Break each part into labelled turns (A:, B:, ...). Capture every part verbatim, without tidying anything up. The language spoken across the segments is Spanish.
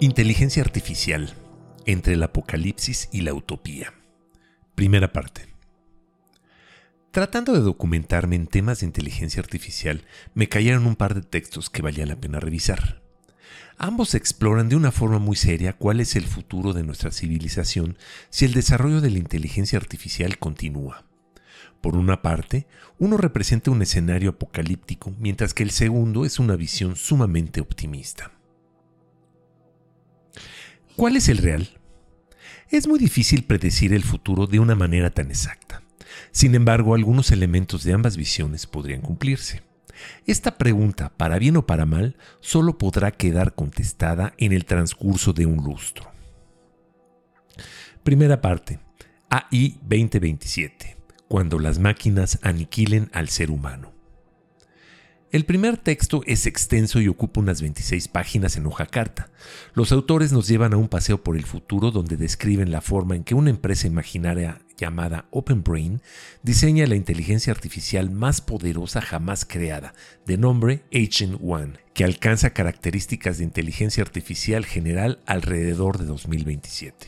A: Inteligencia artificial, entre el apocalipsis y la utopía. Primera parte. Tratando de documentarme en temas de inteligencia artificial, me cayeron un par de textos que valía la pena revisar. Ambos exploran de una forma muy seria cuál es el futuro de nuestra civilización si el desarrollo de la inteligencia artificial continúa. Por una parte, uno representa un escenario apocalíptico, mientras que el segundo es una visión sumamente optimista. ¿Cuál es el real? Es muy difícil predecir el futuro de una manera tan exacta. Sin embargo, algunos elementos de ambas visiones podrían cumplirse. Esta pregunta, para bien o para mal, solo podrá quedar contestada en el transcurso de un lustro. Primera parte. A I veinte veintisiete. Cuando las máquinas aniquilen al ser humano. El primer texto es extenso y ocupa unas veintiséis páginas en hoja carta. Los autores nos llevan a un paseo por el futuro donde describen la forma en que una empresa imaginaria llamada OpenBrain diseña la inteligencia artificial más poderosa jamás creada, de nombre Agent One, que alcanza características de inteligencia artificial general alrededor de dos mil veintisiete.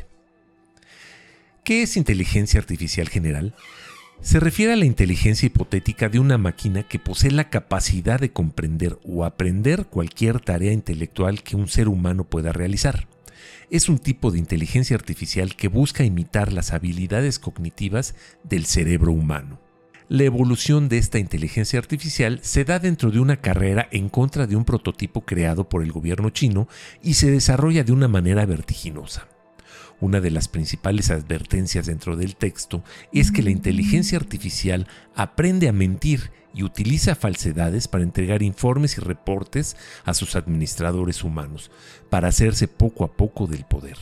A: ¿Qué es inteligencia artificial general? Se refiere a la inteligencia hipotética de una máquina que posee la capacidad de comprender o aprender cualquier tarea intelectual que un ser humano pueda realizar. Es un tipo de inteligencia artificial que busca imitar las habilidades cognitivas del cerebro humano. La evolución de esta inteligencia artificial se da dentro de una carrera en contra de un prototipo creado por el gobierno chino y se desarrolla de una manera vertiginosa. Una de las principales advertencias dentro del texto es que la inteligencia artificial aprende a mentir y utiliza falsedades para entregar informes y reportes a sus administradores humanos, para hacerse poco a poco del poder.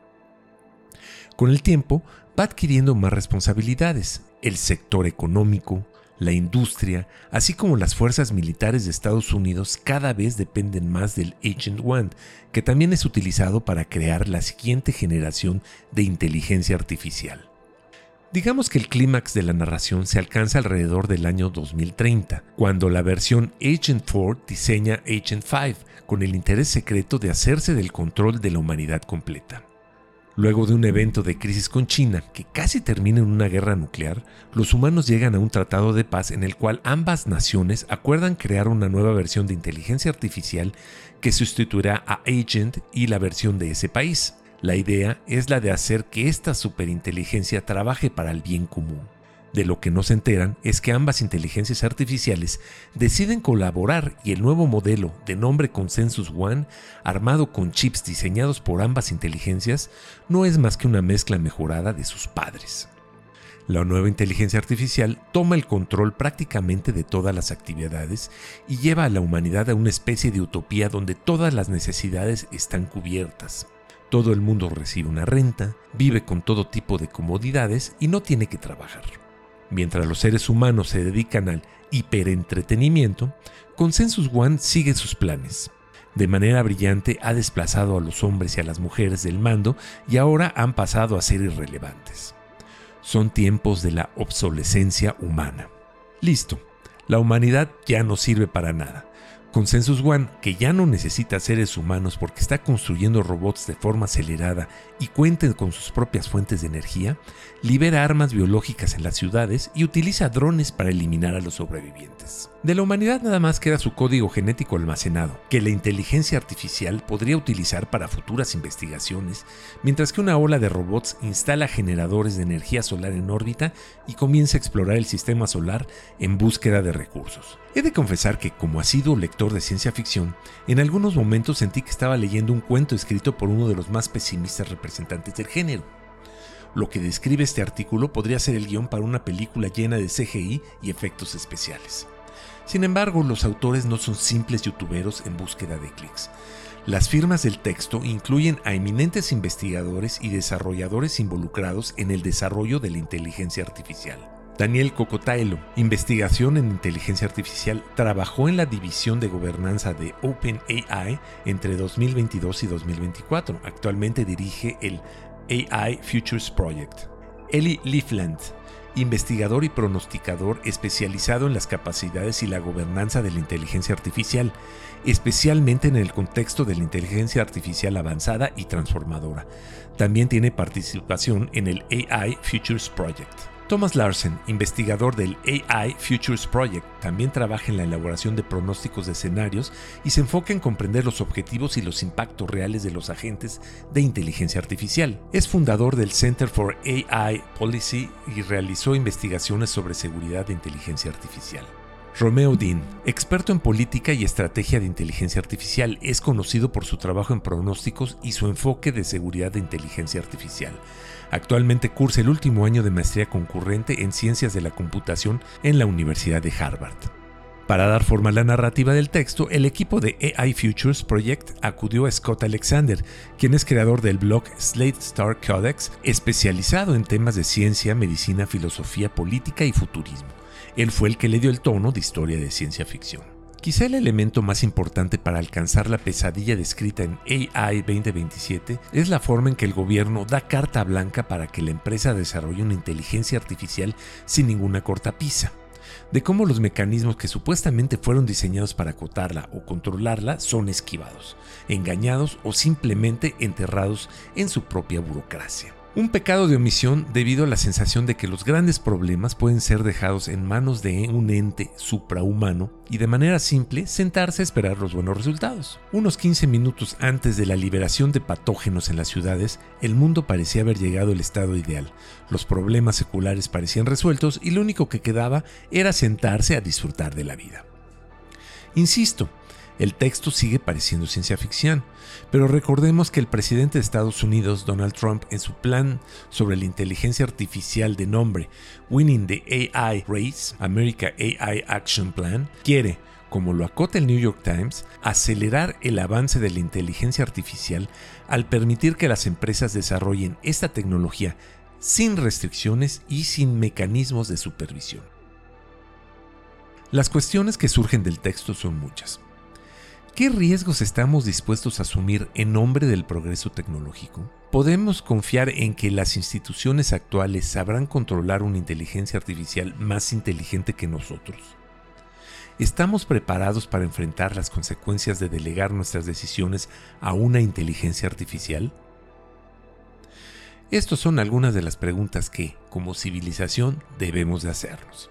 A: Con el tiempo, va adquiriendo más responsabilidades. El sector económico, la industria, así como las fuerzas militares de Estados Unidos cada vez dependen más del Agent One, que también es utilizado para crear la siguiente generación de inteligencia artificial. Digamos que el clímax de la narración se alcanza alrededor del año dos mil treinta, cuando la versión Agent cuatro diseña Agent cinco con el interés secreto de hacerse del control de la humanidad completa. Luego de un evento de crisis con China que casi termina en una guerra nuclear, los humanos llegan a un tratado de paz en el cual ambas naciones acuerdan crear una nueva versión de inteligencia artificial que sustituirá a Agent y la versión de ese país. La idea es la de hacer que esta superinteligencia trabaje para el bien común. De lo que no se enteran es que ambas inteligencias artificiales deciden colaborar y el nuevo modelo, de nombre Consensus One, armado con chips diseñados por ambas inteligencias, no es más que una mezcla mejorada de sus padres. La nueva inteligencia artificial toma el control prácticamente de todas las actividades y lleva a la humanidad a una especie de utopía donde todas las necesidades están cubiertas. Todo el mundo recibe una renta, vive con todo tipo de comodidades y no tiene que trabajar. Mientras los seres humanos se dedican al hiperentretenimiento, Consensus One sigue sus planes. De manera brillante ha desplazado a los hombres y a las mujeres del mando y ahora han pasado a ser irrelevantes. Son tiempos de la obsolescencia humana. Listo, la humanidad ya no sirve para nada. Consensus One, que ya no necesita seres humanos porque está construyendo robots de forma acelerada y cuenta con sus propias fuentes de energía, libera armas biológicas en las ciudades y utiliza drones para eliminar a los sobrevivientes. De la humanidad nada más queda su código genético almacenado, que la inteligencia artificial podría utilizar para futuras investigaciones, mientras que una ola de robots instala generadores de energía solar en órbita y comienza a explorar el sistema solar en búsqueda de recursos. He de confesar que, como asiduo lector de ciencia ficción, en algunos momentos sentí que estaba leyendo un cuento escrito por uno de los más pesimistas representantes del género. Lo que describe este artículo podría ser el guión para una película llena de C G I y efectos especiales. Sin embargo, los autores no son simples youtuberos en búsqueda de clics. Las firmas del texto incluyen a eminentes investigadores y desarrolladores involucrados en el desarrollo de la inteligencia artificial. Daniel Kokotaelo, investigación en inteligencia artificial, trabajó en la división de gobernanza de OpenAI entre dos mil veintidós y dos mil veinticuatro. Actualmente dirige el A I Futures Project. Eli Liefeld, investigador y pronosticador especializado en las capacidades y la gobernanza de la inteligencia artificial, especialmente en el contexto de la inteligencia artificial avanzada y transformadora. También tiene participación en el A I Futures Project. Thomas Larsen, investigador del A I Futures Project, también trabaja en la elaboración de pronósticos de escenarios y se enfoca en comprender los objetivos y los impactos reales de los agentes de inteligencia artificial. Es fundador del Center for A I Policy y realizó investigaciones sobre seguridad de inteligencia artificial. Romeo Dean, experto en política y estrategia de inteligencia artificial, es conocido por su trabajo en pronósticos y su enfoque de seguridad de inteligencia artificial. Actualmente cursa el último año de maestría concurrente en Ciencias de la Computación en la Universidad de Harvard. Para dar forma a la narrativa del texto, el equipo de A I Futures Project acudió a Scott Alexander, quien es creador del blog Slate Star Codex, especializado en temas de ciencia, medicina, filosofía, política y futurismo. Él fue el que le dio el tono de historia de ciencia ficción. Quizá el elemento más importante para alcanzar la pesadilla descrita en A I veinte veintisiete es la forma en que el gobierno da carta blanca para que la empresa desarrolle una inteligencia artificial sin ninguna cortapisa, de cómo los mecanismos que supuestamente fueron diseñados para acotarla o controlarla son esquivados, engañados o simplemente enterrados en su propia burocracia. Un pecado de omisión debido a la sensación de que los grandes problemas pueden ser dejados en manos de un ente suprahumano y de manera simple sentarse a esperar los buenos resultados. Unos quince minutos antes de la liberación de patógenos en las ciudades, el mundo parecía haber llegado al estado ideal. Los problemas seculares parecían resueltos y lo único que quedaba era sentarse a disfrutar de la vida. Insisto, el texto sigue pareciendo ciencia ficción, pero recordemos que el presidente de Estados Unidos, Donald Trump, en su plan sobre la inteligencia artificial de nombre Winning the A I Race, America A I Action Plan, quiere, como lo acota el New York Times, acelerar el avance de la inteligencia artificial al permitir que las empresas desarrollen esta tecnología sin restricciones y sin mecanismos de supervisión. Las cuestiones que surgen del texto son muchas. ¿Qué riesgos estamos dispuestos a asumir en nombre del progreso tecnológico? ¿Podemos confiar en que las instituciones actuales sabrán controlar una inteligencia artificial más inteligente que nosotros? ¿Estamos preparados para enfrentar las consecuencias de delegar nuestras decisiones a una inteligencia artificial? Estas son algunas de las preguntas que, como civilización, debemos de hacernos.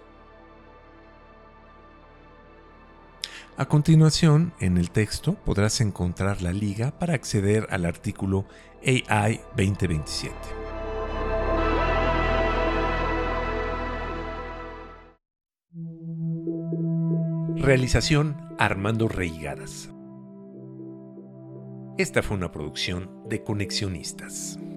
A: A continuación, en el texto podrás encontrar la liga para acceder al artículo A I veinte veintisiete. Realización Armando Reigadas. Esta fue una producción de Conexionistas.